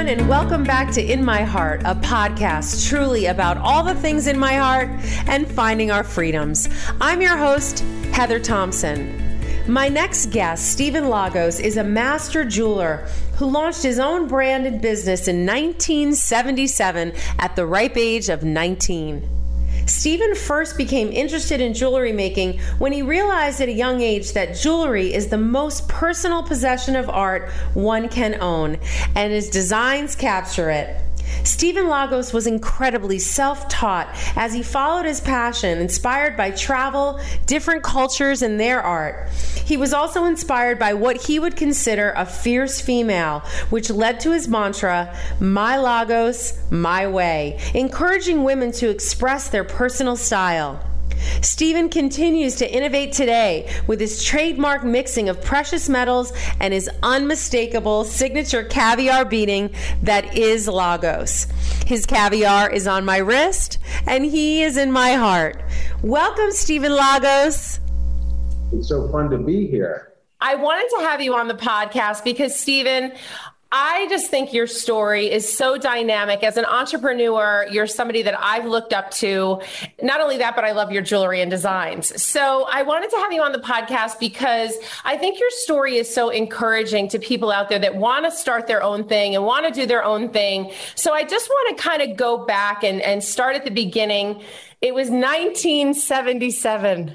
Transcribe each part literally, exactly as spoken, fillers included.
everyone, and welcome back to In My Heart, a podcast truly about all the things in my heart and finding our freedoms. I'm your host, Heather Thompson. My next guest, Stephen Lagos, is a master jeweler who launched his own brand and business in nineteen seventy-seven at the ripe age of nineteen. Stephen first became interested in jewelry making when he realized at a young age that jewelry is the most personal possession of art one can own, and his designs capture it. Stephen Lagos was incredibly self-taught as he followed his passion, inspired by travel, different cultures, and their art. He was also inspired by what he would consider a fierce female, which led to his mantra, "My Lagos, my way," encouraging women to express their personal style. Stephen continues to innovate today with his trademark mixing of precious metals and his unmistakable signature caviar beading that is Lagos. His caviar is on my wrist and he is in my heart. Welcome, Stephen Lagos. It's so fun to be here. I wanted to have you on the podcast because, Stephen, I just think your story is so dynamic. As an entrepreneur, you're somebody that I've looked up to. Not only that, but I love your jewelry and designs. So I wanted to have you on the podcast because I think your story is so encouraging to people out there that want to start their own thing and want to do their own thing. So I just want to kind of go back and, and start at the beginning. It was nineteen seventy-seven,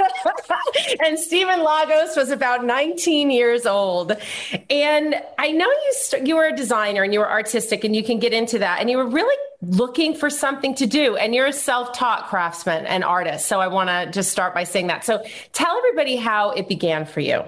and Stephen Lagos was about nineteen years old. And I know you st- you were a designer and you were artistic, and you can get into that. And you were really looking for something to do, and you're a self-taught craftsman and artist. So I want to just start by saying that. So tell everybody how it began for you.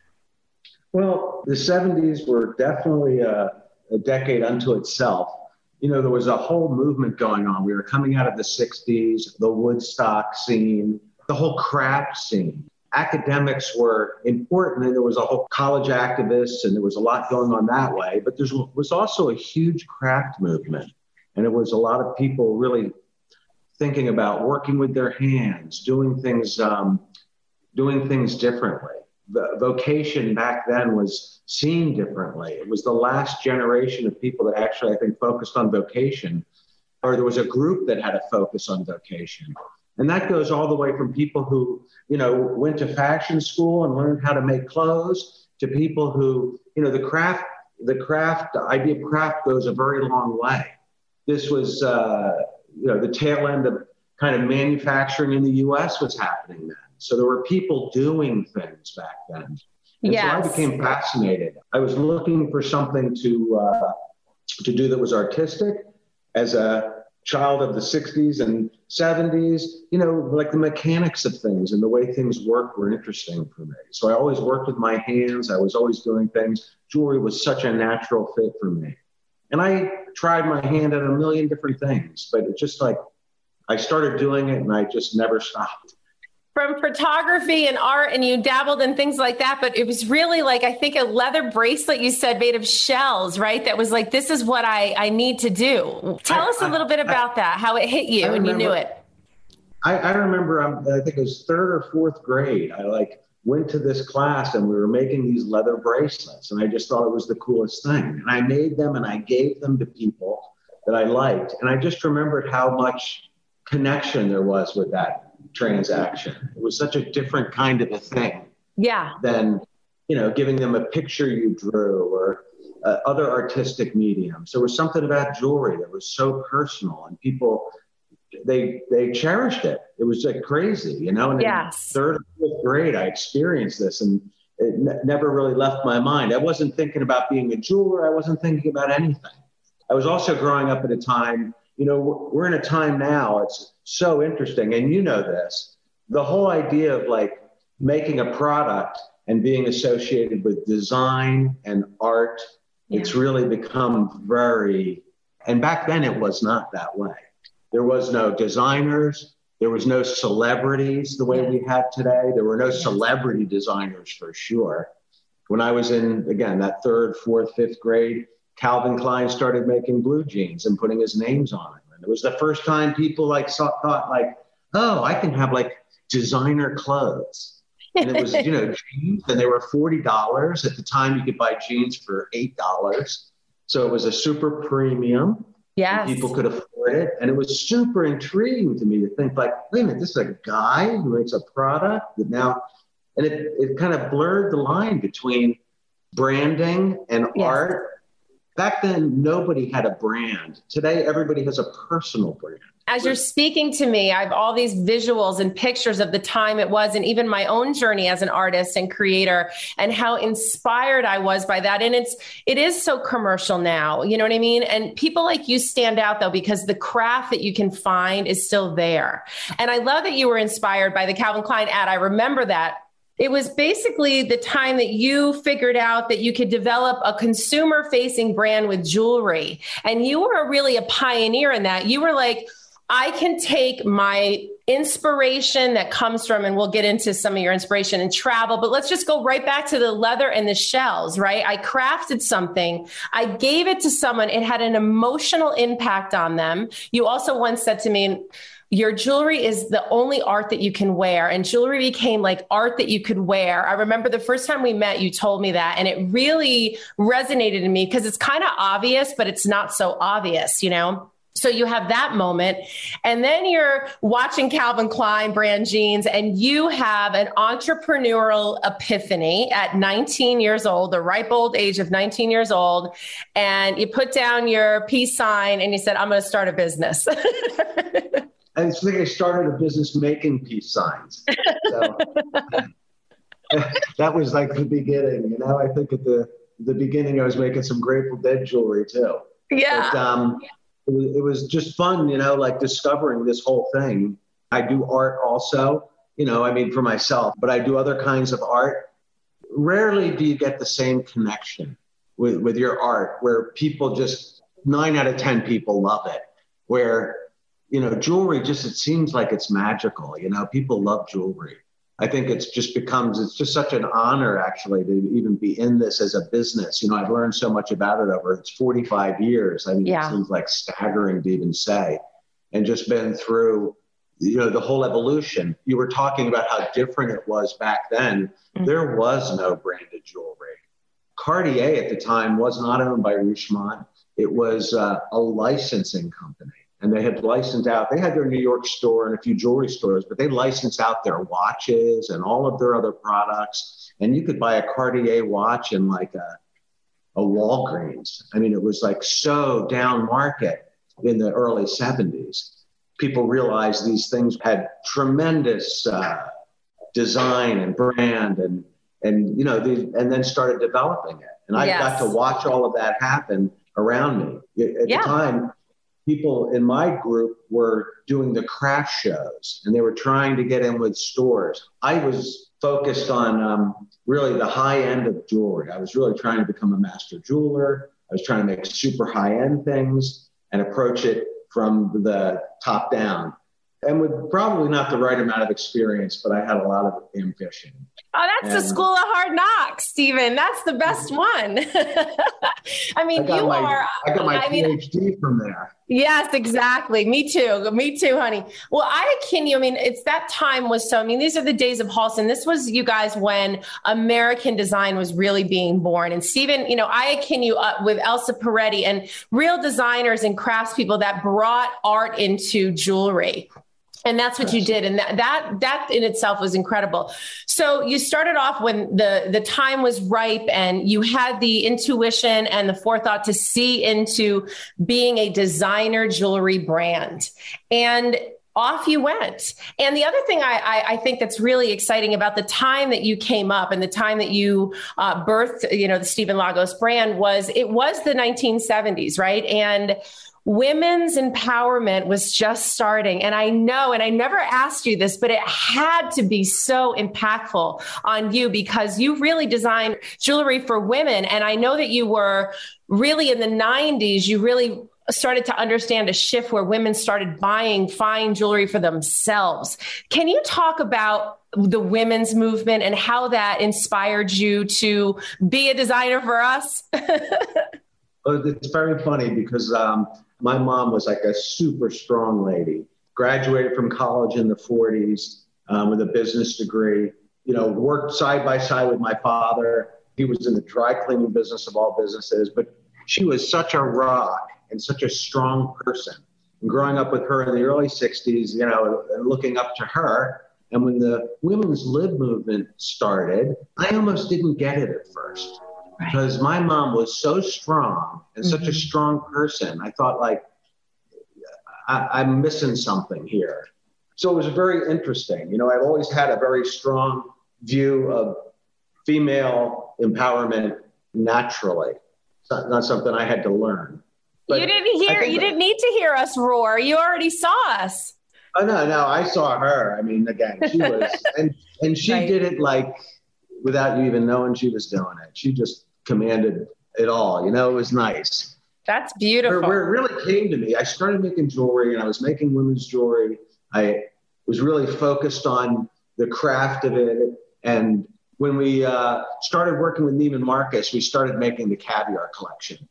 Well, the seventies were definitely a, a decade unto itself. You know, there was a whole movement going on. We were coming out of the sixties, the Woodstock scene, the whole craft scene. Academics were important, and there was a whole college activists, and there was a lot going on that way. But there was also a huge craft movement, and it was a lot of people really thinking about working with their hands, doing things, um, doing things differently. The vocation back then was seen differently. It was the last generation of people that actually, I think, focused on vocation, or there was a group that had a focus on vocation. And that goes all the way from people who, you know, went to fashion school and learned how to make clothes to people who, you know, the craft, the craft, the idea of craft goes a very long way. This was, uh, you know, the tail end of kind of manufacturing in the U S was happening then. So there were people doing things back then. And yes. So I became fascinated. I was looking for something to uh, to do that was artistic. As a child of the sixties and seventies, you know, like the mechanics of things and the way things work were interesting for me. So I always worked with my hands. I was always doing things. Jewelry was such a natural fit for me. And I tried my hand at a million different things, but it just like, I started doing it and I just never stopped. From photography and art, and you dabbled in things like that, but it was really like, I think, a leather bracelet you said made of shells, right? That was like, this is what I, I need to do. Tell I, us a little I, bit about I, that, how it hit you and you knew it. I, I remember, um, I think it was third or fourth grade. I like went to this class and we were making these leather bracelets, and I just thought it was the coolest thing. And I made them and I gave them to people that I liked. And I just remembered how much connection there was with that transaction. It was such a different kind of a thing. Yeah. Than, you know, giving them a picture you drew or uh, other artistic mediums. There was something about jewelry that was so personal, and people, they they cherished it. It was like crazy, you know. And yes. in third or fourth grade, I experienced this, and it n- never really left my mind. I wasn't thinking about being a jeweler. I wasn't thinking about anything. I was also growing up at a time. You know, we're in a time now, it's so interesting, and you know this, the whole idea of like making a product and being associated with design and art, yeah. It's really become very, and back then it was not that way. There was no designers, there was no celebrities the way we have today. There were no celebrity designers for sure. When I was in, again, that third, fourth, fifth grade, Calvin Klein started making blue jeans and putting his names on it. And it was the first time people like saw, thought like, oh, I can have like designer clothes. And it was, you know, jeans, and they were forty dollars. At the time, you could buy jeans for eight dollars. So it was a super premium. Yes. People could afford it. And it was super intriguing to me to think like, wait a minute, this is a guy who makes a product that now, and it, it kind of blurred the line between branding and yes. art. Back then, nobody had a brand. Today, everybody has a personal brand. As you're speaking to me, I have all these visuals and pictures of the time it was, and even my own journey as an artist and creator, and how inspired I was by that. And it's, it is so commercial now, you know what I mean? And people like you stand out though, because the craft that you can find is still there. And I love that you were inspired by the Calvin Klein ad. I remember that. It was basically the time that you figured out that you could develop a consumer-facing brand with jewelry. And you were really a pioneer in that. You were like, I can take my inspiration that comes from, and we'll get into some of your inspiration and travel, but let's just go right back to the leather and the shells, right? I crafted something. I gave it to someone. It had an emotional impact on them. You also once said to me, your jewelry is the only art that you can wear. And jewelry became like art that you could wear. I remember the first time we met, you told me that, and it really resonated in me because it's kind of obvious, but it's not so obvious, you know? So you have that moment, and then you're watching Calvin Klein brand jeans, and you have an entrepreneurial epiphany at nineteen years old, the ripe old age of nineteen years old. And you put down your peace sign and you said, I'm going to start a business. I think I started a business making peace signs. So that was like the beginning. You know, I think at the, the beginning, I was making some Grateful Dead jewelry too. Yeah. But, um, it was, it was just fun, you know, like discovering this whole thing. I do art also, you know, I mean, for myself, but I do other kinds of art. Rarely do you get the same connection with, with your art where people just, nine out of ten people love it, where, you know, jewelry just, it seems like it's magical. You know, people love jewelry. I think it's just becomes, it's just such an honor actually to even be in this as a business. You know, I've learned so much about it over it's forty-five years. I mean, yeah. It seems like staggering to even say, and just been through, you know, the whole evolution. You were talking about how different it was back then. Mm-hmm. There was no branded jewelry. Cartier at the time was not owned by Richemont. It was uh, a licensing company. And they had licensed out, they had their New York store and a few jewelry stores, but they licensed out their watches and all of their other products. And you could buy a Cartier watch in like a, a Walgreens. I mean, it was like so down market in the early seventies. People realized these things had tremendous uh, design and brand and, and you know, the, and then started developing it. And I yes. got to watch all of that happen around me. At yeah. the time, people in my group were doing the craft shows and they were trying to get in with stores. I was focused on um, really the high end of jewelry. I was really trying to become a master jeweler. I was trying to make super high end things and approach it from the top down. And with probably not the right amount of experience, but I had a lot of ambition. Oh, that's and, the school of hard knocks, Stephen. That's the best one. I mean, I you my, are. I got my I PhD mean, from there. Yes, exactly. Me too. Me too, honey. Well, I akin you. I mean, it's that time was so, I mean, these are the days of Halston. This was, you guys, when American design was really being born. And Stephen, you know, I akin you up with Elsa Peretti and real designers and craftspeople that brought art into jewelry. And that's what you did. And that, that, that in itself was incredible. So you started off when the, the time was ripe and you had the intuition and the forethought to see into being a designer jewelry brand. And off you went. And the other thing I, I, I think that's really exciting about the time that you came up and the time that you uh, birthed, you know, the Stephen Lagos brand was, it was the nineteen seventies, right? And women's empowerment was just starting. And I know, and I never asked you this, but it had to be so impactful on you because you really designed jewelry for women. And I know that you were really in the nineties, you really started to understand a shift where women started buying fine jewelry for themselves. Can you talk about the women's movement and how that inspired you to be a designer for us? Well, it's very funny because um, my mom was like a super strong lady, graduated from college in the forties um, with a business degree, you know, worked side by side with my father. He was in the dry cleaning business of all businesses, but she was such a rock and such a strong person. And growing up with her in the early sixties, you know, and looking up to her. And when the women's lib movement started, I almost didn't get it at first right. because my mom was so strong and mm-hmm. such a strong person. I thought, like, I, I'm missing something here. So it was very interesting. You know, I've always had a very strong view of female empowerment naturally. It's not, not something I had to learn. But you didn't hear, you didn't need to hear us roar. You already saw us. Oh, no, no, I saw her. I mean, again, she was, and, and she right. did it like without you even knowing she was doing it. She just commanded it all. You know, it was nice. That's beautiful. Where, where it really came to me, I started making jewelry and I was making women's jewelry. I was really focused on the craft of it. And when we uh, started working with Neiman Marcus, we started making the Caviar collection.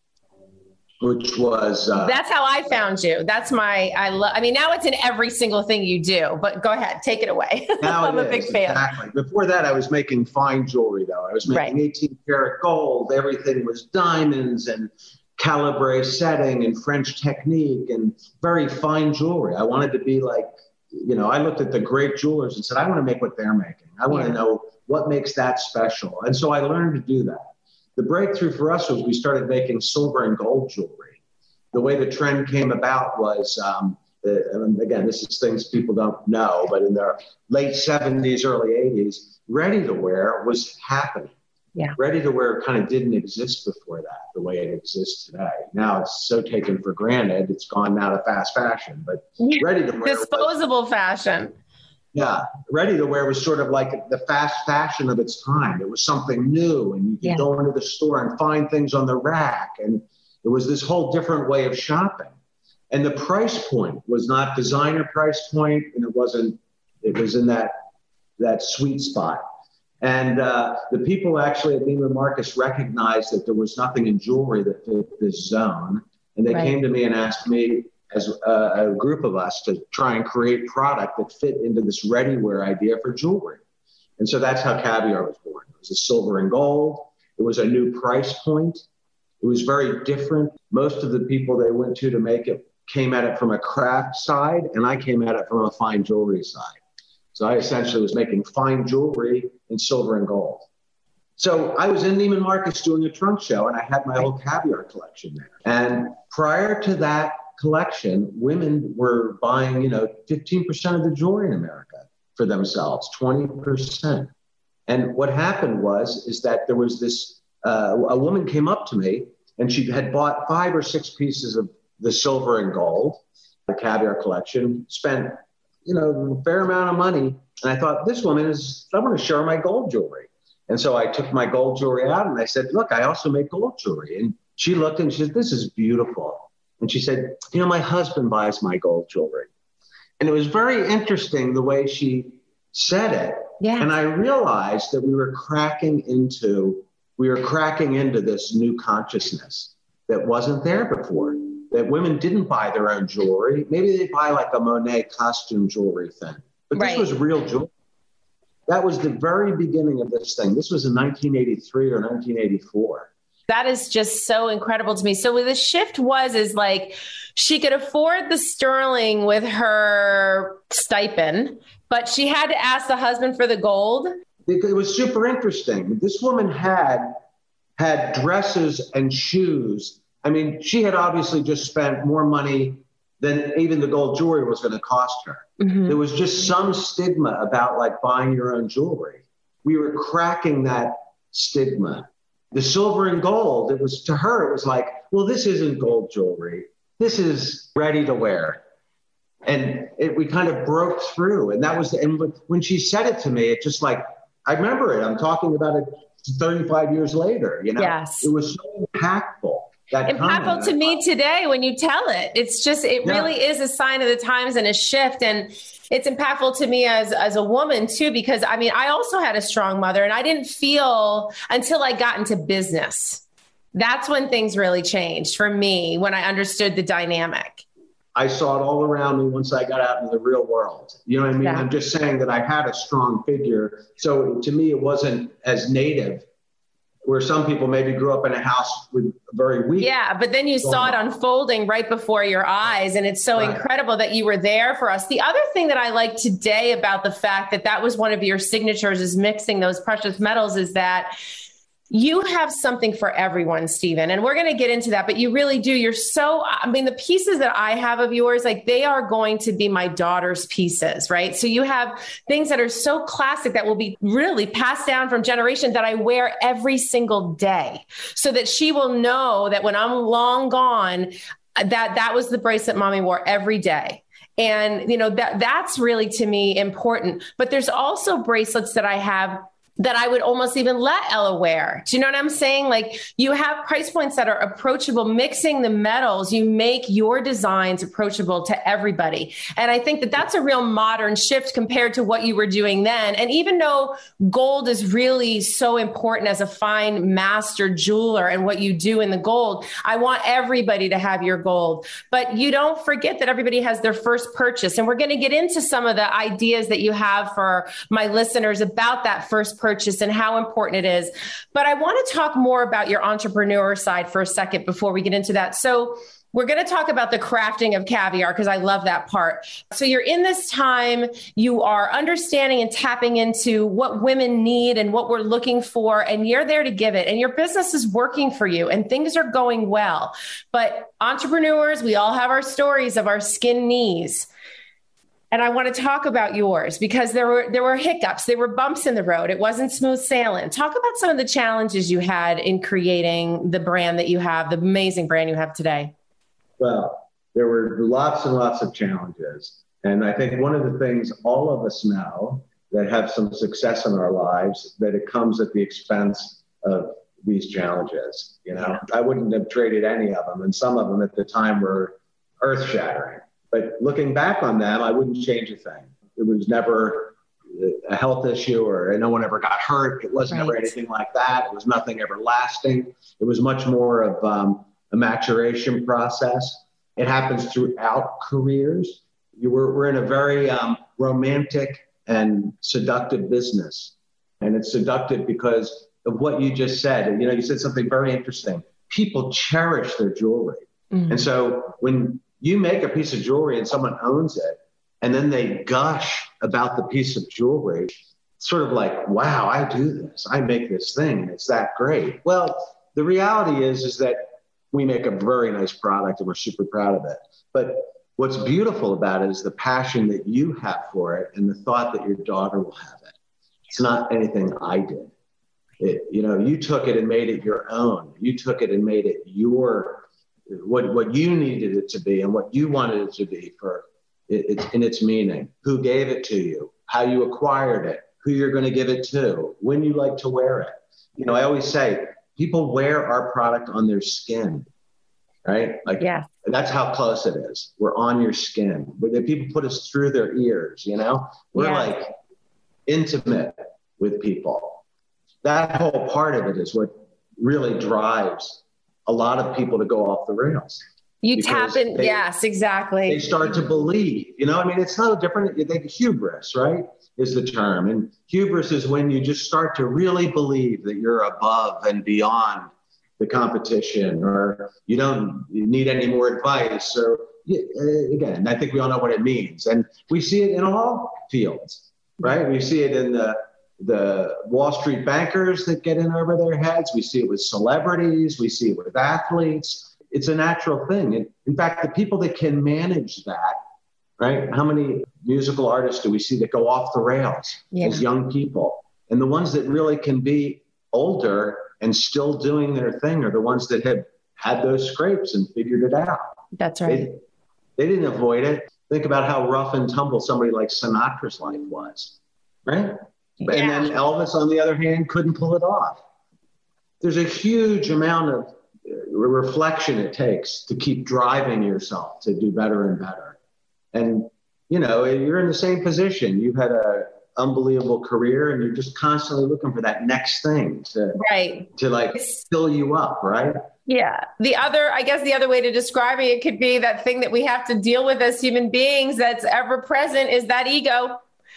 Which was uh, that's how I found you. That's my I love. I mean, now it's in every single thing you do. But go ahead, take it away. Now I'm it a big is, fan. Exactly. Before that, I was making fine jewelry, though. I was making right. eighteen karat gold. Everything was diamonds and calibre setting and French technique and very fine jewelry. I wanted to be like, you know, I looked at the great jewelers and said, I want to make what they're making. I want yeah. to know what makes that special. And so I learned to do that. The breakthrough for us was we started making silver and gold jewelry. The way the trend came about was, um, the, and again, this is things people don't know, but in the late seventies, early eighties, ready-to-wear was happening. Yeah. Ready-to-wear kind of didn't exist before that, the way it exists today. Now it's so taken for granted. It's gone now to fast fashion, but ready-to-wear disposable was, fashion. Yeah, ready-to-wear was sort of like the fast fashion of its time. It was something new, and you could yeah. go into the store and find things on the rack, and it was this whole different way of shopping. And the price point was not designer price point, and it wasn't. It was in that that sweet spot. And uh, the people actually at Neiman Marcus recognized that there was nothing in jewelry that fit this zone, and they right. came to me and asked me, as a, a group of us, to try and create product that fit into this ready-wear idea for jewelry. And so that's how Caviar was born. It was a silver and gold. It was a new price point. It was very different. Most of the people they went to to make it came at it from a craft side, and I came at it from a fine jewelry side. So I essentially was making fine jewelry in silver and gold. So I was in Neiman Marcus doing a trunk show, and I had my whole Caviar collection there. And prior to that collection, women were buying, you know, fifteen percent of the jewelry in America for themselves, twenty percent. And what happened was, is that there was this, uh, a woman came up to me and she had bought five or six pieces of the silver and gold, the Caviar collection, spent, you know, a fair amount of money. And I thought, this woman is, I want to show her my gold jewelry. And so I took my gold jewelry out and I said, look, I also make gold jewelry. And she looked and she said, this is beautiful. And she said, you know, my husband buys my gold jewelry. And it was very interesting the way she said it. Yeah. And I realized that we were cracking into, we were cracking into this new consciousness that wasn't there before, that women didn't buy their own jewelry. Maybe they buy like a Monet costume jewelry thing, but right. this was real jewelry. That was the very beginning of this thing. This was in nineteen eighty-three or nineteen eighty-four. That is just so incredible to me. So what the shift was, is like, she could afford the sterling with her stipend, but she had to ask the husband for the gold. It was super interesting. This woman had, had dresses and shoes. I mean, she had obviously just spent more money than even the gold jewelry was going to cost her. Mm-hmm. There was just some stigma about like buying your own jewelry. We were cracking that stigma. The silver and gold, it was, to her, it was like, well, this isn't gold jewelry. This is ready to wear. And it, we kind of broke through. And that was, the, and when she said it to me, it just like, I remember it. I'm talking about it thirty-five years later, you know? Yes. It was so impactful. That impactful comment. to me today when you tell it. It's just, it yeah. really is a sign of the times and a shift. And it's impactful to me as, as a woman too, because I mean, I also had a strong mother and I didn't feel until I got into business. That's when things really changed for me, when I understood the dynamic. I saw it all around me once I got out in the real world. You know what I mean? Yeah. I'm just saying that I had a strong figure. So to me, it wasn't as native where some people maybe grew up in a house with very weak. Yeah, but then you saw it unfolding right before your eyes. And it's so right. incredible that you were there for us. The other thing that I like today about the fact that that was one of your signatures is mixing those precious metals is that you have something for everyone, Stephen, and we're going to get into that, but you really do. You're so, I mean, the pieces that I have of yours, like they are going to be my daughter's pieces, right? So you have things that are so classic that will be really passed down from generation that I wear every single day so that she will know that when I'm long gone, that that was the bracelet mommy wore every day. And, you know, that that's really to me important, but there's also bracelets that I have that I would almost even let Ella wear. Do you know what I'm saying? Like you have price points that are approachable, mixing the metals, you make your designs approachable to everybody. And I think that that's a real modern shift compared to what you were doing then. And even though gold is really so important as a fine master jeweler and what you do in the gold, I want everybody to have your gold, but you don't forget that everybody has their first purchase. And we're going to get into some of the ideas that you have for my listeners about that first purchase. Purchase and how important it is. But I want to talk more about your entrepreneur side for a second before we get into that. So we're going to talk about the crafting of caviar because I love that part. So you're in this time, you are understanding and tapping into what women need and what we're looking for, and you're there to give it. And your business is working for you and things are going well. But entrepreneurs, we all have our stories of our skin knees. And I want to talk about yours because there were there were hiccups, there were bumps in the road. It wasn't smooth sailing. Talk about some of the challenges you had in creating the brand that you have, the amazing brand you have today. Well, there were lots and lots of challenges. And I think one of the things all of us know that have some success in our lives, that it comes at the expense of these challenges. You know, I wouldn't have traded any of them. And some of them at the time were earth shattering. But looking back on them, I wouldn't change a thing. It was never a health issue or no one ever got hurt. It wasn't right. ever anything like that. It was nothing everlasting. It was much more of um, a maturation process. It happens throughout careers. You were, we're in a very um, romantic and seductive business. And it's seductive because of what you just said. And, you know, you said something very interesting. People cherish their jewelry. Mm-hmm. And so when you make a piece of jewelry and someone owns it, and then they gush about the piece of jewelry, sort of like, wow, I do this. I make this thing and it's that great. Well, the reality is, is that we make a very nice product and we're super proud of it. But what's beautiful about it is the passion that you have for it and the thought that your daughter will have it. It's not anything I did. It, you know, you took it and made it your own. You took it and made it your what what you needed it to be and what you wanted it to be for it, it's in its meaning, who gave it to you, how you acquired it, who you're going to give it to, when you like to wear it. You know, I always say people wear our product on their skin, right? Like yeah. That's how close it is. We're on your skin. Where people put us through their ears, you know, we're yeah. like intimate with people. That whole part of it is what really drives a lot of people to go off the rails. You tap in. They, yes, exactly. They start to believe, you know, I mean, it's no different. They think hubris, right, is the term. And hubris is when you just start to really believe that you're above and beyond the competition, or you don't need any more advice. Or again, I think we all know what it means. And we see it in all fields, right? We see it in the the Wall Street bankers that get in over their heads. We see it with celebrities. We see it with athletes. It's a natural thing. And in fact, the people that can manage that, right? How many musical artists do we see that go off the rails yeah. as young people? And the ones that really can be older and still doing their thing are the ones that have had those scrapes and figured it out. That's right. They, they didn't avoid it. Think about how rough and tumble somebody like Sinatra's life was, right? Yeah. And then Elvis, on the other hand, couldn't pull it off. There's a huge amount of reflection it takes to keep driving yourself to do better and better. And, you know, you're in the same position. You've had an unbelievable career and you're just constantly looking for that next thing to, right. to like fill you up, right? Yeah. The other, I guess the other way to describing it could be that thing that we have to deal with as human beings that's ever present is that ego.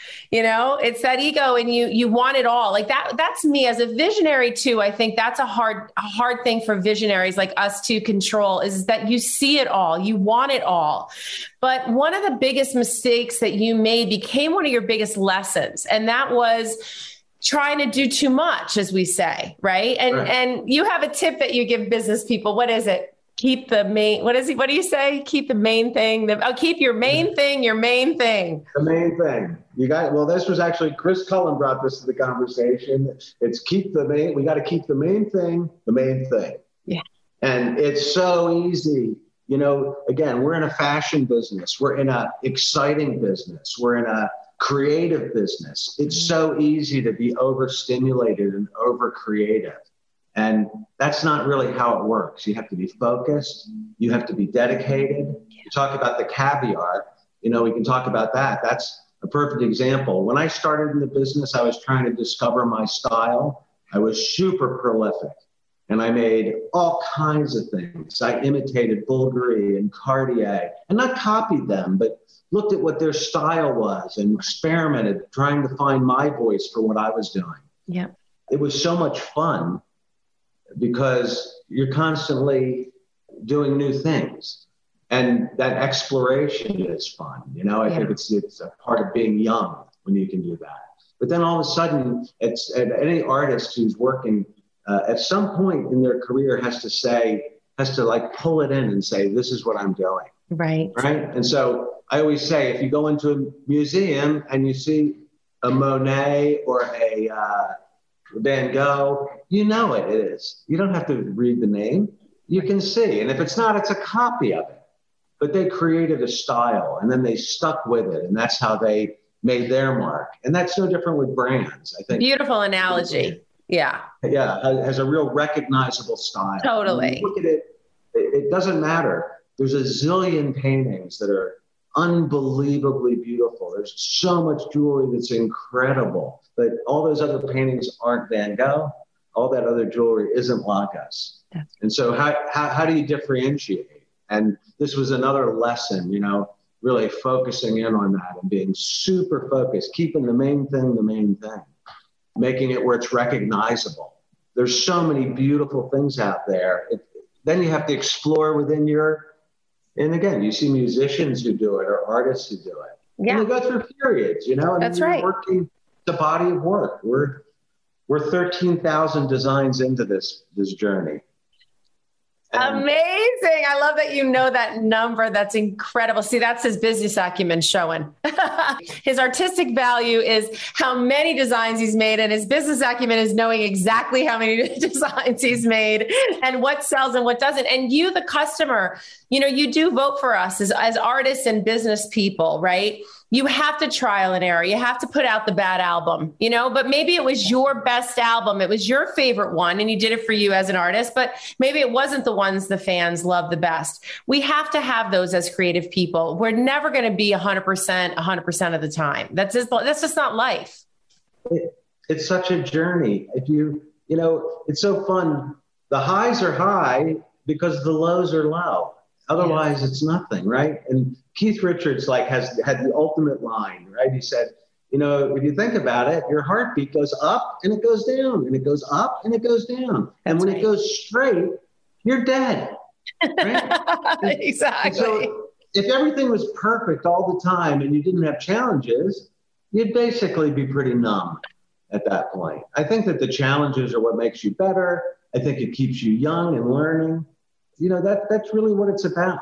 You know, it's that ego, and you you want it all. Like that. That's me as a visionary too. I think that's a hard a hard thing for visionaries like us to control, is that you see it all, you want it all. But one of the biggest mistakes that you made became one of your biggest lessons, and that was trying to do too much, as we say, right? And right. and you have a tip that you give business people. What is it? Keep the main, what is he, what do you say? Keep the main thing. The, oh, keep your main thing, your main thing. The main thing. You got, well, this was actually, Chris Cullen brought this to the conversation. It's keep the main, we got to keep the main thing, the main thing. Yeah. And it's so easy. You know, again, we're in a fashion business. We're in a exciting business. We're in a creative business. It's so easy to be overstimulated and over creative. And that's not really how it works. You have to be focused. You have to be dedicated. You talk about the caviar, you know, we can talk about that. That's a perfect example. When I started in the business, I was trying to discover my style. I was super prolific, and I made all kinds of things. I imitated Bulgari and Cartier, and not copied them, but looked at what their style was and experimented, trying to find my voice for what I was doing. Yeah. It was so much fun, because you're constantly doing new things, and that exploration is fun. You know, I yeah. think it's it's a part of being young when you can do that. But then all of a sudden, it's any artist who's working uh, at some point in their career has to say, has to like pull it in and say, this is what I'm doing. Right. Right. And so I always say, if you go into a museum and you see a Monet or a uh, Van Gogh, you know it is. You don't have to read the name. You can see. And if it's not, it's a copy of it. But they created a style, and then they stuck with it. And that's how they made their mark. And that's no different with brands, I think. Beautiful analogy. Yeah. Yeah. It has a real recognizable style. Totally. Look at it. It doesn't matter. There's a zillion paintings that are unbelievably beautiful. There's so much jewelry that's incredible. But all those other paintings aren't Van Gogh. All that other jewelry isn't like us. That's and so how, how how do you differentiate? And this was another lesson, you know, really focusing in on that and being super focused, keeping the main thing the main thing, making it where it's recognizable. There's so many beautiful things out there. It, then you have to explore within your, and again, you see musicians who do it or artists who do it. Yeah. And they go through periods, you know, and that's you're right. working the body of work. We're we're thirteen thousand designs into this this journey. And amazing. I love that you know that number. That's incredible. See, that's his business acumen showing. His artistic value is how many designs he's made, and his business acumen is knowing exactly how many designs he's made and what sells and what doesn't. And you, the customer, you know, you do vote for us as, as artists and business people, right? You have to trial and error. You have to put out the bad album, you know, but maybe it was your best album. It was your favorite one, and you did it for you as an artist, but maybe it wasn't the ones the fans love the best. We have to have those as creative people. We're never going to be one hundred percent, one hundred percent of the time. That's just, that's just not life. It, it's such a journey. If you, you know, it's so fun. The highs are high because the lows are low. Otherwise, yeah. It's nothing, right? And Keith Richards like has had the ultimate line, right? He said, you know, if you think about it, your heartbeat goes up and it goes down, and it goes up and it goes down. And when right. it goes straight, you're dead. Right? Exactly. And so if everything was perfect all the time and you didn't have challenges, you'd basically be pretty numb at that point. I think that the challenges are what makes you better. I think it keeps you young and learning. You know, that that's really what it's about.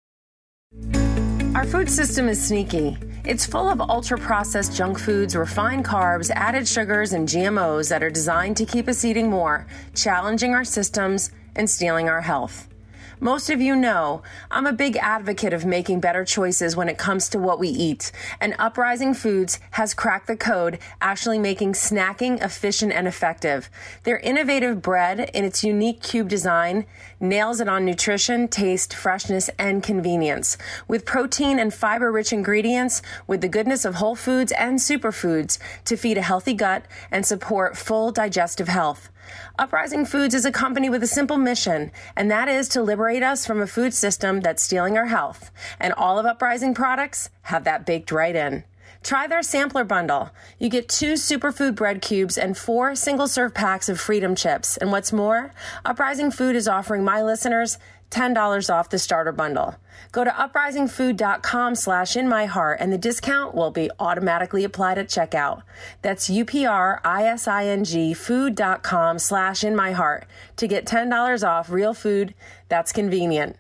Our food system is sneaky. It's full of ultra-processed junk foods, refined carbs, added sugars, and G M Os that are designed to keep us eating more, challenging our systems and stealing our health. Most of you know I'm a big advocate of making better choices when it comes to what we eat, and Uprising Foods has cracked the code, actually making snacking efficient and effective. Their innovative bread, in its unique cube design, nails it on nutrition, taste, freshness, and convenience. With protein and fiber-rich ingredients, with the goodness of whole foods and superfoods to feed a healthy gut and support full digestive health. Uprising Foods is a company with a simple mission, and that is to liberate us from a food system that's stealing our health. And all of Uprising products have that baked right in. Try their sampler bundle. You get two superfood bread cubes and four single-serve packs of Freedom Chips. And what's more, Uprising Food is offering my listeners ten dollars off the starter bundle. Go to uprisingfood.com slash in my heart and the discount will be automatically applied at checkout. That's U-P-R-I-S-I-N-G food.com slash in my heart to get ten dollars off real food that's convenient.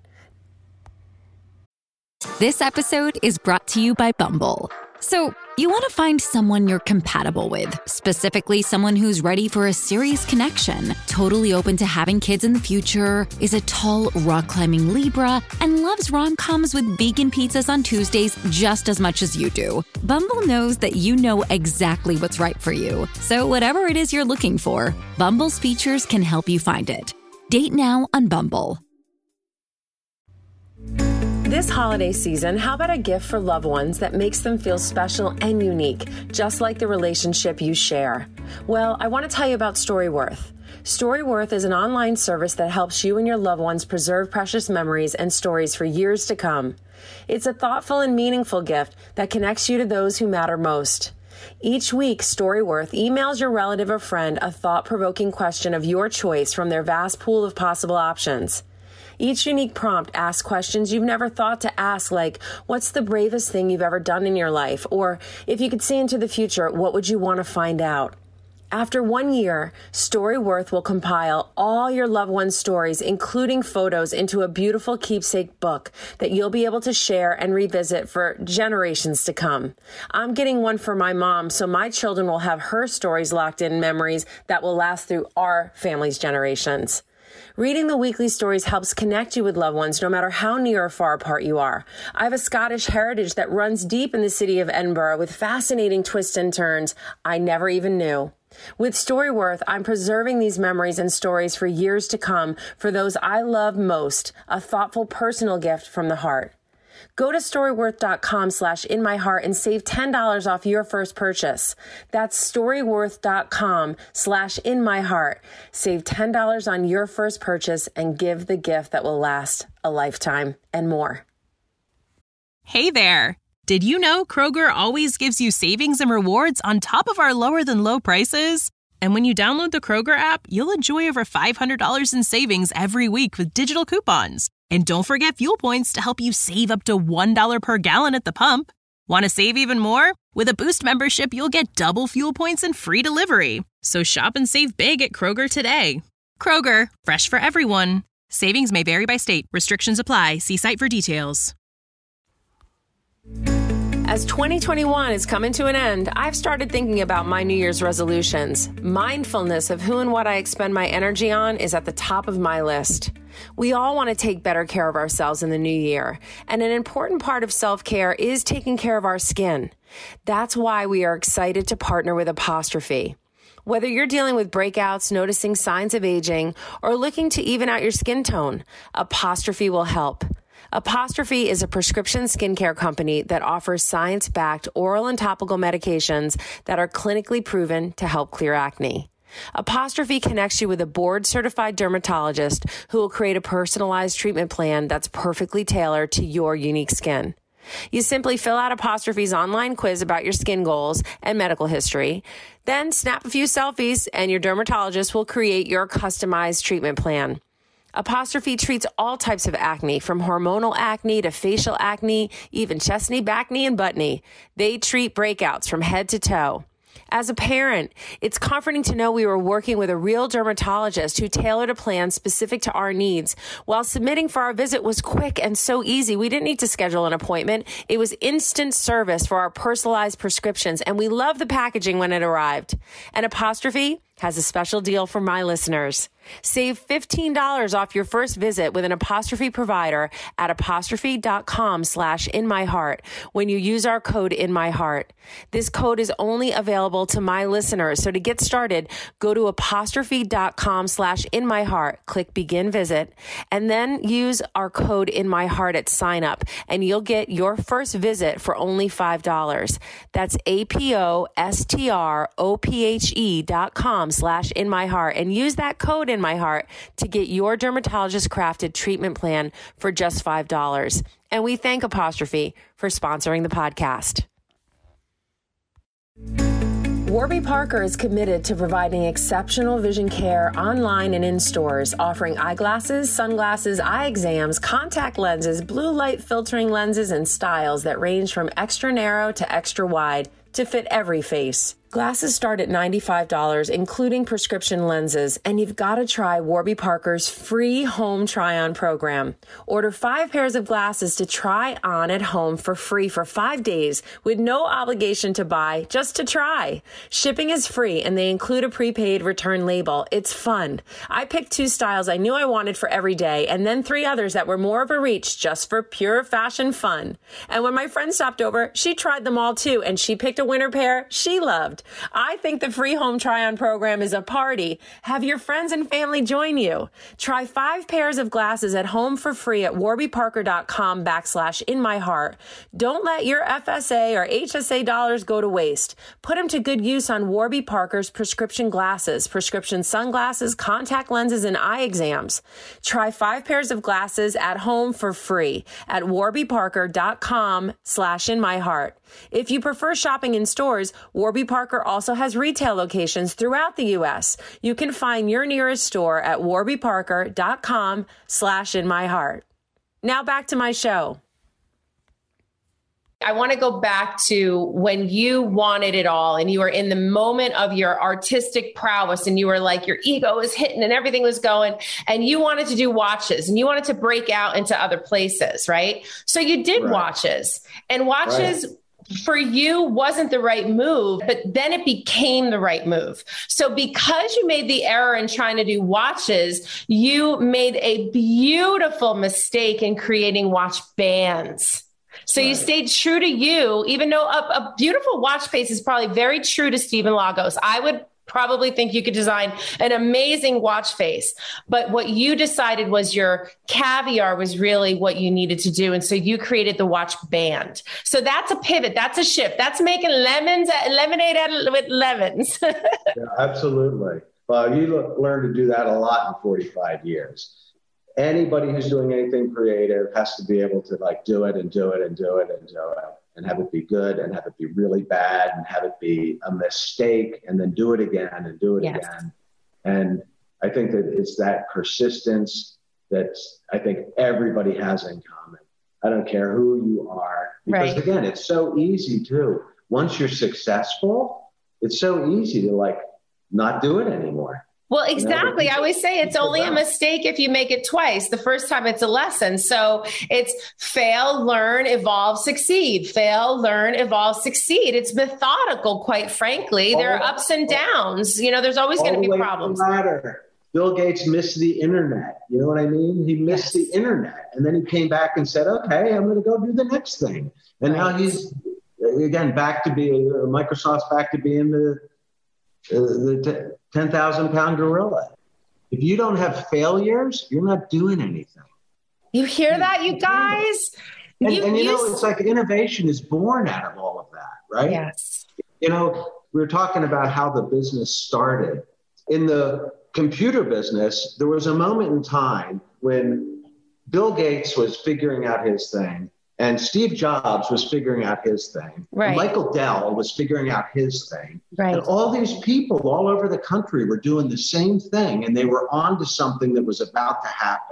This episode is brought to you by Bumble. So, you want to find someone you're compatible with, specifically someone who's ready for a serious connection, totally open to having kids in the future, is a tall, rock-climbing Libra, and loves rom-coms with vegan pizzas on Tuesdays just as much as you do. Bumble knows that you know exactly what's right for you. So whatever it is you're looking for, Bumble's features can help you find it. Date now on Bumble. This holiday season, how about a gift for loved ones that makes them feel special and unique, just like the relationship you share? Well, I want to tell you about Storyworth. Storyworth is an online service that helps you and your loved ones preserve precious memories and stories for years to come. It's a thoughtful and meaningful gift that connects you to those who matter most. Each week, Storyworth emails your relative or friend a thought-provoking question of your choice from their vast pool of possible options. Each unique prompt asks questions you've never thought to ask, like, what's the bravest thing you've ever done in your life? Or, if you could see into the future, what would you want to find out? After one year, Storyworth will compile all your loved ones' stories, including photos, into a beautiful keepsake book that you'll be able to share and revisit for generations to come. I'm getting one for my mom, so my children will have her stories locked in memories that will last through our family's generations. Reading the weekly stories helps connect you with loved ones no matter how near or far apart you are. I have a Scottish heritage that runs deep in the city of Edinburgh with fascinating twists and turns I never even knew. With Storyworth, I'm preserving these memories and stories for years to come for those I love most, a thoughtful personal gift from the heart. Go to storyworth.com slash in my heart and save ten dollars off your first purchase. That's storyworth.com slash in my heart. Save ten dollars on your first purchase and give the gift that will last a lifetime and more. Hey there. Did you know Kroger always gives you savings and rewards on top of our lower than low prices? And when you download the Kroger app, you'll enjoy over five hundred dollars in savings every week with digital coupons. And don't forget fuel points to help you save up to one dollar per gallon at the pump. Want to save even more? With a Boost membership, you'll get double fuel points and free delivery. So shop and save big at Kroger today. Kroger, fresh for everyone. Savings may vary by state. Restrictions apply. See site for details. As twenty twenty-one is coming to an end, I've started thinking about my New Year's resolutions. Mindfulness of who and what I expend my energy on is at the top of my list. We all want to take better care of ourselves in the new year, and an important part of self-care is taking care of our skin. That's why we are excited to partner with Apostrophe. Whether you're dealing with breakouts, noticing signs of aging, or looking to even out your skin tone, Apostrophe will help. Apostrophe is a prescription skincare company that offers science-backed oral and topical medications that are clinically proven to help clear acne. Apostrophe connects you with a board-certified dermatologist who will create a personalized treatment plan that's perfectly tailored to your unique skin. You simply fill out Apostrophe's online quiz about your skin goals and medical history, then snap a few selfies, and your dermatologist will create your customized treatment plan. Apostrophe treats all types of acne, from hormonal acne to facial acne, even chest-knee, back-knee, and butt-knee. They treat breakouts from head to toe. As a parent, it's comforting to know we were working with a real dermatologist who tailored a plan specific to our needs. While submitting for our visit was quick and so easy, we didn't need to schedule an appointment. It was instant service for our personalized prescriptions, and we loved the packaging when it arrived. And Apostrophe has a special deal for my listeners. Save fifteen dollars off your first visit with an Apostrophe provider at apostrophe.com slash in my heart when you use our code in my heart. This code is only available to my listeners. So to get started, go to apostrophe.com slash in my heart, click begin visit, and then use our code in my heart at sign up, and you'll get your first visit for only five dollars. That's A-P-O-S-T-R-O-P-H-E dot com slash in my heart, and use that code in my heart to get your dermatologist crafted treatment plan for just five dollars. And we thank Apostrophe for sponsoring the podcast. Warby Parker is committed to providing exceptional vision care online and in stores, offering eyeglasses, sunglasses, eye exams, contact lenses, blue light filtering lenses, and styles that range from extra narrow to extra wide to fit every face. Glasses start at ninety-five dollars, including prescription lenses, and you've got to try Warby Parker's free home try-on program. Order five pairs of glasses to try on at home for free for five days with no obligation to buy, just to try. Shipping is free, and they include a prepaid return label. It's fun. I picked two styles I knew I wanted for every day, and then three others that were more of a reach just for pure fashion fun. And when my friend stopped over, she tried them all too, and she picked a winter pair she loved. I think the free home try-on program is a party. Have your friends and family join you. Try five pairs of glasses at home for free at warbyparker.com backslash in my heart. Don't let your F S A or H S A dollars go to waste. Put them to good use on Warby Parker's prescription glasses, prescription sunglasses, contact lenses, and eye exams. Try five pairs of glasses at home for free at warbyparker.com slash in my heart. If you prefer shopping in stores, Warby Parker also has retail locations throughout the U S. You can find your nearest store at warbyparker.com slash in my heart. Now back to my show. I want to go back to when you wanted it all and you were in the moment of your artistic prowess and you were like, your ego was hitting and everything was going and you wanted to do watches and you wanted to break out into other places, right? So you did right. watches and watches right. for you wasn't the right move, but then it became the right move. So because you made the error in trying to do watches, you made a beautiful mistake in creating watch bands. So right. you stayed true to you, even though a, a beautiful watch face is probably very true to Stephen Lagos. I would probably think you could design an amazing watch face, but what you decided was your caviar was really what you needed to do. And so you created the watch band. So that's a pivot. That's a shift. That's making lemons, lemonade out of, with lemons. Yeah, absolutely. Well, you look, learn to do that a lot in forty-five years. Anybody who's doing anything creative has to be able to like do it and do it and do it and do it and have it be good and have it be really bad and have it be a mistake and then do it again and do it yes. again. And I think that it's that persistence that I think everybody has in common. I don't care who you are, because right. again, it's so easy too. Once you're successful, it's so easy to like not do it anymore. Well, exactly. You know, I always say it's only a mistake if you make it twice. The first time it's a lesson. So it's fail, learn, evolve, succeed. Fail, learn, evolve, succeed. It's methodical, quite frankly. All there are ups and downs. You know, there's always going to be problems. Bill Gates missed the internet. You know what I mean? He missed yes. the internet. And then he came back and said, okay, I'm going to go do the next thing. And right. now he's, again, back to being, uh, Microsoft's back to being the, uh, the ten thousand pound gorilla. If you don't have failures, you're not doing anything. You hear that, you guys? And you, and you you know, it's like innovation is born out of all of that, right? Yes. You know, we were talking about how the business started. In the computer business, there was a moment in time when Bill Gates was figuring out his thing and Steve Jobs was figuring out his thing. Right. And Michael Dell was figuring out his thing. Right. And all these people all over the country were doing the same thing, and they were on to something that was about to happen.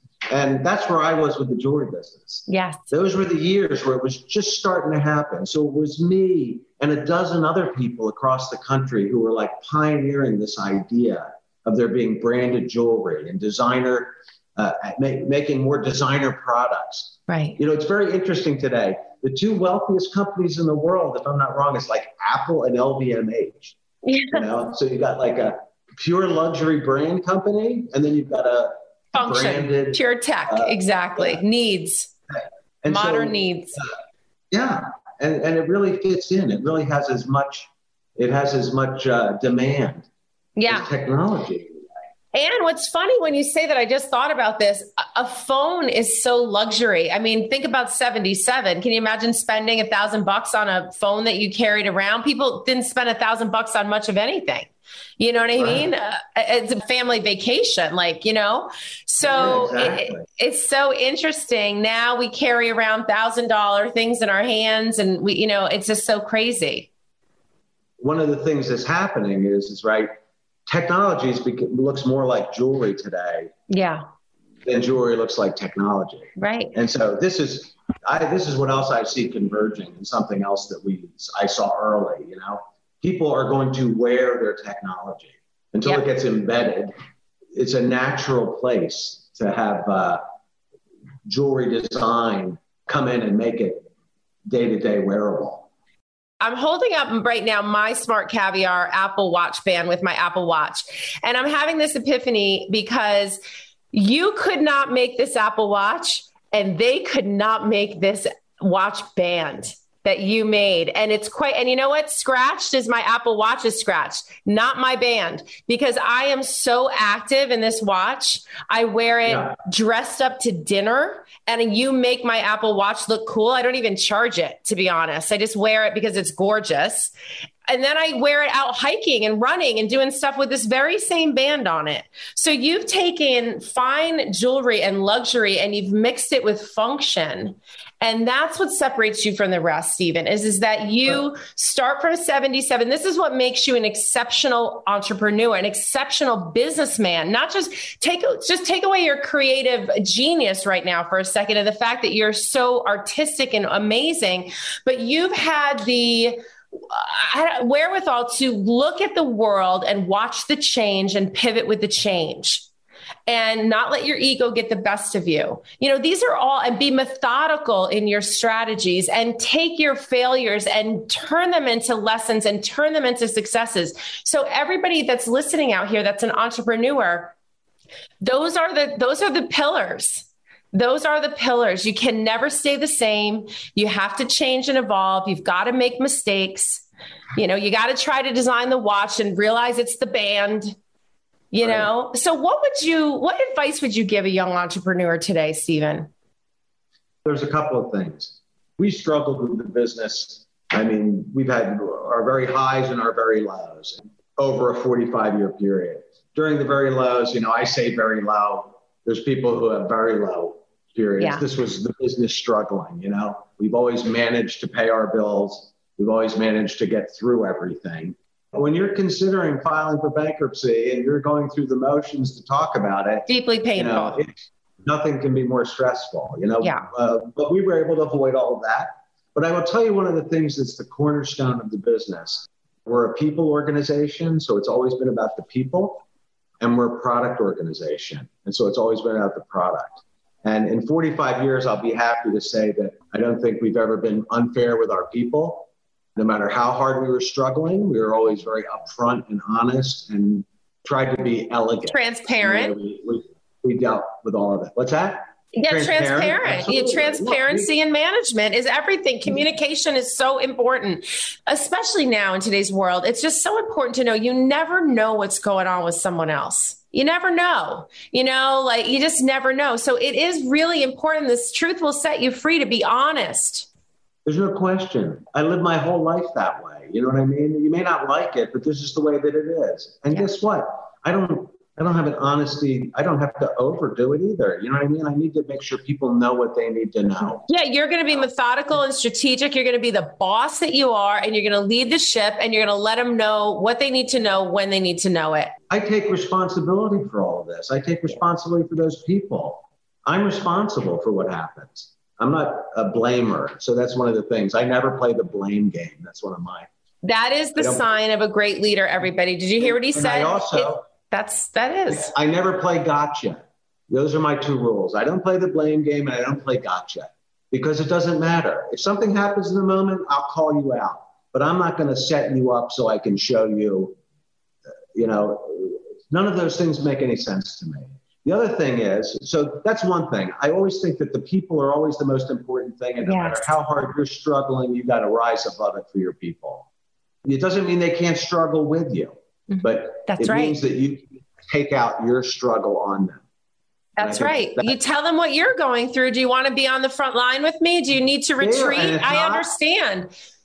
And that's where I was with the jewelry business. Yes. Those were the years where it was just starting to happen. So it was me and a dozen other people across the country who were like pioneering this idea of there being branded jewelry and designer, uh, make, making more designer products. Right. You know, it's very interesting today. The two wealthiest companies in the world, if I'm not wrong, is like Apple and L V M H. Yeah. You know, so you got like a pure luxury brand company, and then you've got a function, branded, pure tech, uh, exactly. Yeah. Needs, and modern so, needs. Uh, yeah, and and it really fits in. It really has as much. It has as much uh, demand. Yeah. As technology. And what's funny when you say that, I just thought about this, a phone is so luxury. I mean, think about seventy-seven. Can you imagine spending a thousand bucks on a phone that you carried around? People didn't spend a thousand bucks on much of anything. You know what I mean? Right. Uh, it's a family vacation, like, you know, so yeah, exactly. it, it's so interesting. Now we carry around thousand dollar things in our hands and we, you know, it's just so crazy. one of the things that's happening is, is right, technology is bec- looks more like jewelry today. Yeah. Than jewelry looks like technology. Right. And so this is, I, this is what else I see converging, and something else that we, I saw early, you know, people are going to wear their technology until yep. it gets embedded. It's a natural place to have uh, jewelry design come in and make it day-to-day wearable. I'm holding up right now my Smart Caviar Apple Watch band with my Apple Watch. And I'm having this epiphany because you could not make this Apple Watch and they could not make this watch band that you made. And it's quite, and you know what? Scratched is my Apple Watch is scratched, not my band, because I am so active in this watch. I wear it yeah. dressed up to dinner, and you make my Apple Watch look cool. I don't even charge it, to be honest. I just wear it because it's gorgeous. And then I wear it out hiking and running and doing stuff with this very same band on it. So you've taken fine jewelry and luxury and you've mixed it with function. And that's what separates you from the rest, Stephen, is, is that you start from seventy-seven. This is what makes you an exceptional entrepreneur, an exceptional businessman. Not just take, just take away your creative genius right now for a second, and the fact that you're so artistic and amazing, but you've had the uh, wherewithal to look at the world and watch the change and pivot with the change. And not let your ego get the best of you. You know, these are all, and be methodical in your strategies and take your failures and turn them into lessons and turn them into successes. So everybody that's listening out here, that's an entrepreneur, those are the, those are the pillars. Those are the pillars. You can never stay the same. You have to change and evolve. You've got to make mistakes. You know, you got to try to design the watch and realize it's the band. You right. know, so what would you, what advice would you give a young entrepreneur today, Stephen? There's a couple of things. We struggled with the business. I mean, we've had our very highs and our very lows over a forty-five year period. During the very lows, you know, I say very low. There's people who have very low periods. Yeah. This was the business struggling, you know. We've always managed to pay our bills. We've always managed to get through everything. When you're considering filing for bankruptcy and you're going through the motions to talk about it, deeply painful. You know, it, nothing can be more stressful, you know. Yeah. Uh, but we were able to avoid all of that. But I will tell you one of the things that's the cornerstone of the business. We're a people organization, so it's always been about the people, and we're a product organization, and so it's always been about the product. And in forty-five years, I'll be happy to say that I don't think we've ever been unfair with our people. No matter how hard we were struggling, we were always very upfront and honest and tried to be elegant. Transparent. You know, we, we, we dealt with all of it. What's that? Yeah, transparent. transparent. Yeah, transparency Look, we, in management is everything. Communication is so important, especially now in today's world. It's just so important to know you never know what's going on with someone else. You never know, you know, like you just never know. So it is really important. This truth will set you free to be honest. There's no question. I lived my whole life that way. You know what I mean? You may not like it, but this is the way that it is. And yeah. guess what? I don't, I don't have an honesty. I don't have to overdo it either. You know what I mean? I need to make sure people know what they need to know. Yeah. You're going to be methodical and strategic. You're going to be the boss that you are, and you're going to lead the ship, and you're going to let them know what they need to know when they need to know it. I take responsibility for all of this. I take responsibility for those people. I'm responsible for what happens. I'm not a blamer. So that's one of the things. I never play the blame game. That's one of my. That is the sign of a great leader, everybody. Did you hear what he said? I also, it, that's, that is. I never play gotcha. Those are my two rules. I don't play the blame game, and I don't play gotcha, because it doesn't matter. If something happens in the moment, I'll call you out, but I'm not going to set you up so I can show you, you know, none of those things make any sense to me. The other thing is, so that's one thing. I always think that the people are always the most important thing. And no yes. matter how hard you're struggling, you got to rise above it for your people. It doesn't mean they can't struggle with you, but that's it right. means that you take out your struggle on them. That's right. That, you tell them what you're going through. Do you want to be on the front line with me? Do you need to retreat? Yeah, I not, understand.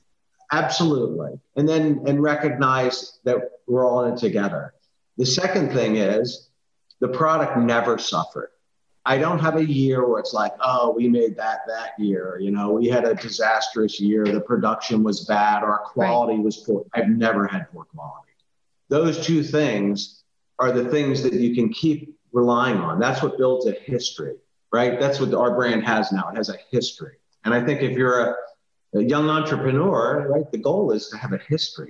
Absolutely. And then, and recognize that we're all in it together. The second thing is, the product never suffered. I don't have a year where it's like, oh, we made that that year. You know, we had a disastrous year. The production was bad. Our quality right. was poor. I've never had poor quality. Those two things are the things that you can keep relying on. That's what builds a history, right? That's what our brand has now. It has a history. And I think if you're a, a young entrepreneur, right, the goal is to have a history.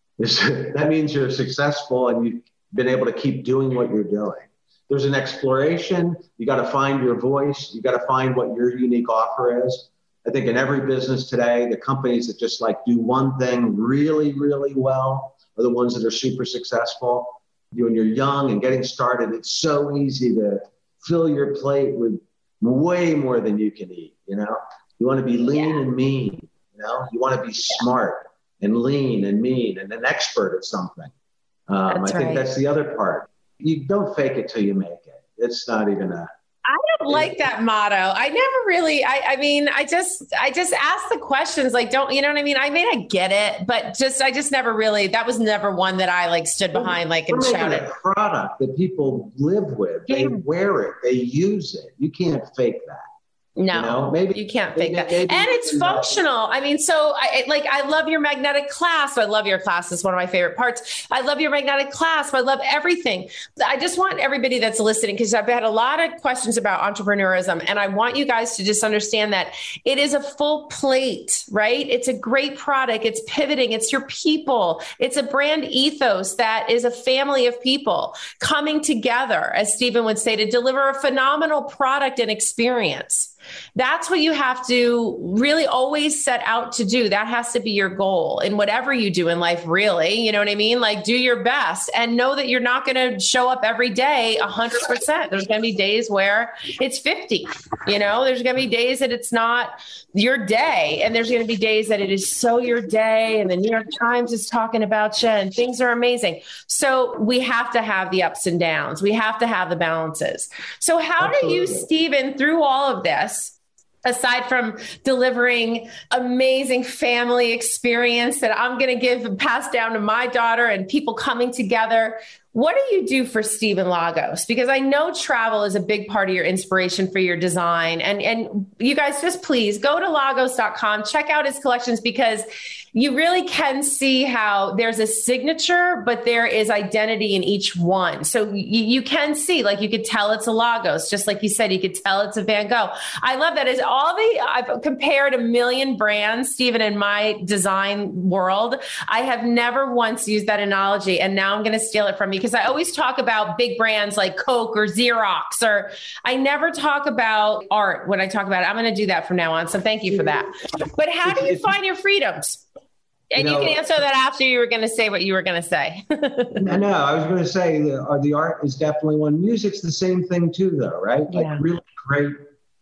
That means you're successful and you've been able to keep doing what you're doing. There's an exploration. You got to find your voice. You got to find what your unique offer is. I think in every business today, the companies that just like do one thing really, really well are the ones that are super successful. You, when you're young and getting started, it's so easy to fill your plate with way more than you can eat. You know, you want to be lean yeah. and mean. You know, you want to be smart and lean and mean and an expert at something. Um, I think right. that's the other part. You don't fake it till you make it. It's not even a. I don't like that motto. I never really, I, I mean, I just, I just ask the questions like, don't, you know what I mean? I mean, I get it, but just, I just never really, that was never one that I like stood behind, like, and shouted. A product that people live with, they yeah. wear it, they use it. You can't fake that. No, you know, maybe you can't fake maybe, that. Maybe, and it's functional. I mean, so I like, I love your magnetic clasp. I love your clasp. It's one of my favorite parts. I love your magnetic clasp. I love everything. I just want everybody that's listening, because I've had a lot of questions about entrepreneurism, and I want you guys to just understand that it is a full plate, right? It's a great product. It's pivoting. It's your people. It's a brand ethos that is a family of people coming together, as Stephen would say, to deliver a phenomenal product and experience. That's what you have to really always set out to do. That has to be your goal in whatever you do in life, really. You know what I mean? Like, do your best and know that you're not going to show up every day one hundred percent. There's going to be days where it's fifty, you know, there's going to be days that it's not your day. And there's going to be days that it is so your day. And the New York Times is talking about you and things are amazing. So we have to have the ups and downs. We have to have the balances. So how Absolutely. do you, Stephen, through all of this, aside from delivering amazing family experience that I'm going to give and pass down to my daughter and people coming together, what do you do for Stephen Lagos? Because I know travel is a big part of your inspiration for your design. And, and you guys just please go to lagos dot com, check out his collections, because you really can see how there's a signature, but there is identity in each one. So you, you can see, like, you could tell it's a Lagos, just like you said, you could tell it's a Van Gogh. I love that. Is all the, I've compared a million brands, Stephen, in my design world. I have never once used that analogy. And now I'm going to steal it from you, because I always talk about big brands like Coke or Xerox, or I never talk about art when I talk about it. I'm going to do that from now on. So thank you for that. But how do you find your freedoms? And you, know, you can answer that after you were going to say what you were going to say. no, no, I was going to say the, uh, the art is definitely one. Music's the same thing too, though, right? Yeah. Like really great,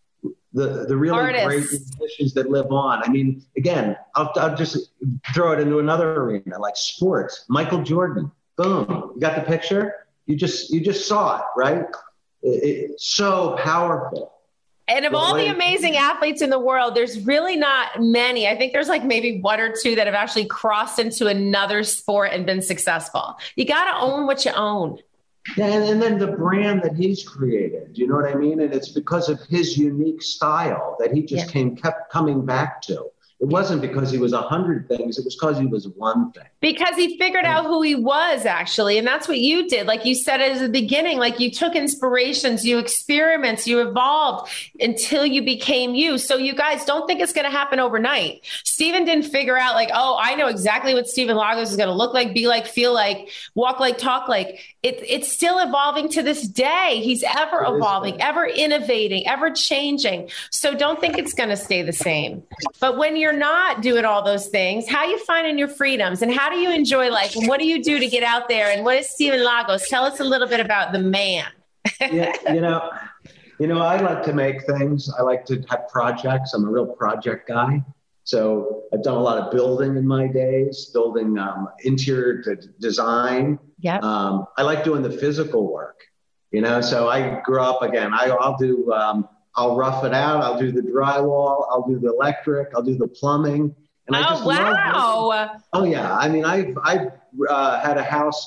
the the really Artists. great musicians that live on. I mean, again, I'll, I'll just throw it into another arena, like sports. Michael Jordan, boom, you got the picture? You just you just saw it, right? It, it's so powerful. And of all the amazing athletes in the world, there's really not many. I think there's like maybe one or two that have actually crossed into another sport and been successful. You got to own what you own. Yeah, and, and then the brand that he's created, you know what I mean? And it's because of his unique style that he just yeah. came kept coming back to. It wasn't because he was a hundred things. It was because he was one thing. Because he figured out who he was, actually. And that's what you did. Like you said at the beginning, like you took inspirations, you experiments, you evolved until you became you. So you guys don't think it's going to happen overnight. Stephen didn't figure out like, oh, I know exactly what Stephen Lagos is going to look like, be like, feel like, walk like, talk like. It, it's still evolving to this day. He's ever it evolving, ever innovating, ever changing. So don't think it's going to stay the same. But when you're not doing all those things, how are you finding your freedoms and how do you enjoy life? And what do you do to get out there? And what is Stephen Lagos? Tell us a little bit about the man. yeah, you know, you know, I like to make things. I like to have projects. I'm a real project guy. So I've done a lot of building in my days, building um, interior d- design. Yep. Um, I like doing the physical work, you know, so I grew up again. I, I'll do, um, I'll rough it out. I'll do the drywall. I'll do the electric. I'll do the plumbing. And I oh, just wow. love oh, yeah. I mean, I've, I've uh, had a house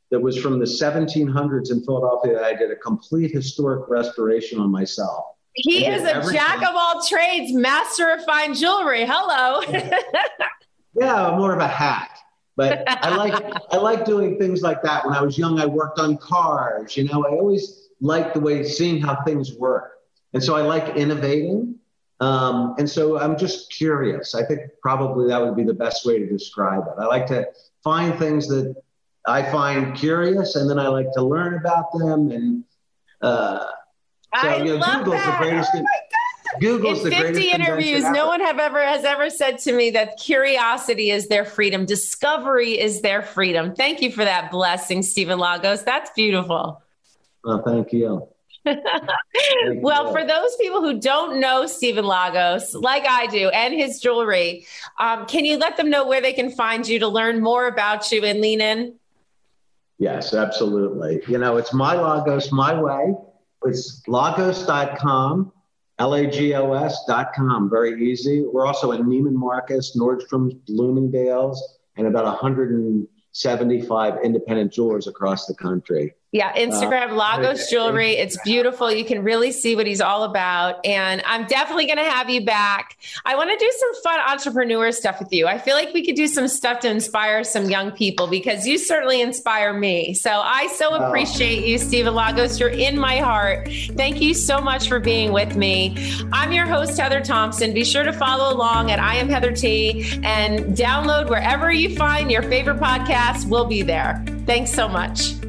that was from the seventeen hundreds in Philadelphia. I did a complete historic restoration on myself. He is a everything. Jack of all trades, master of fine jewelry. Hello. Yeah, more of a hack. But I like I like doing things like that. When I was young, I worked on cars. You know, I always liked the way seeing how things work. And so I like innovating. Um, and so I'm just curious. I think probably that would be the best way to describe it. I like to find things that I find curious, and then I like to learn about them. And uh, so, I you know, love Google's that. the greatest. Oh my God. Google's In the greatest fifty interviews, ever. no one have ever has ever said to me that curiosity is their freedom. Discovery is their freedom. Thank you for that blessing, Stephen Lagos. That's beautiful. Oh, thank you. Well, for those people who don't know Stephen Lagos, like I do, and his jewelry, um, can you let them know where they can find you to learn more about you and lean in? Yes, absolutely. You know, it's my Lagos, my way. It's lagos dot com, L A G O S dot com. Very easy. We're also in Neiman Marcus, Nordstrom's, Bloomingdale's, and about one hundred seventy-five independent jewelers across the country. Yeah, Instagram, uh, Lagos Jewelry. It's beautiful. You can really see what he's all about. And I'm definitely going to have you back. I want to do some fun entrepreneur stuff with you. I feel like we could do some stuff to inspire some young people because you certainly inspire me. So I so appreciate you, Stephen Lagos. You're in my heart. Thank you so much for being with me. I'm your host, Heather Thompson. Be sure to follow along at I Am Heather T and download wherever you find your favorite podcast. We'll be there. Thanks so much.